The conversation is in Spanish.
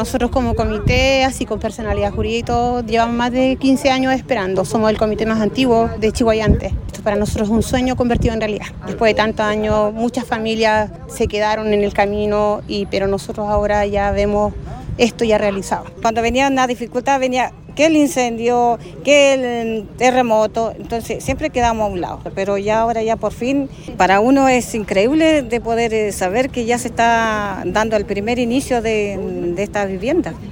nosotros como comité, así con personalidad jurídica y todo, llevamos más de 15 años esperando. Somos el comité más antiguo de Chihuayante. Esto para nosotros es un sueño convertido en realidad. Después de tantos años, muchas familias se quedaron en el camino, pero nosotros ahora ya vemos esto ya realizado. Cuando venía una dificultad, venía que el incendio, que el terremoto, entonces siempre quedamos a un lado. Pero ya ahora ya por fin, para uno es increíble de poder saber que ya se está dando el primer inicio de esta vivienda.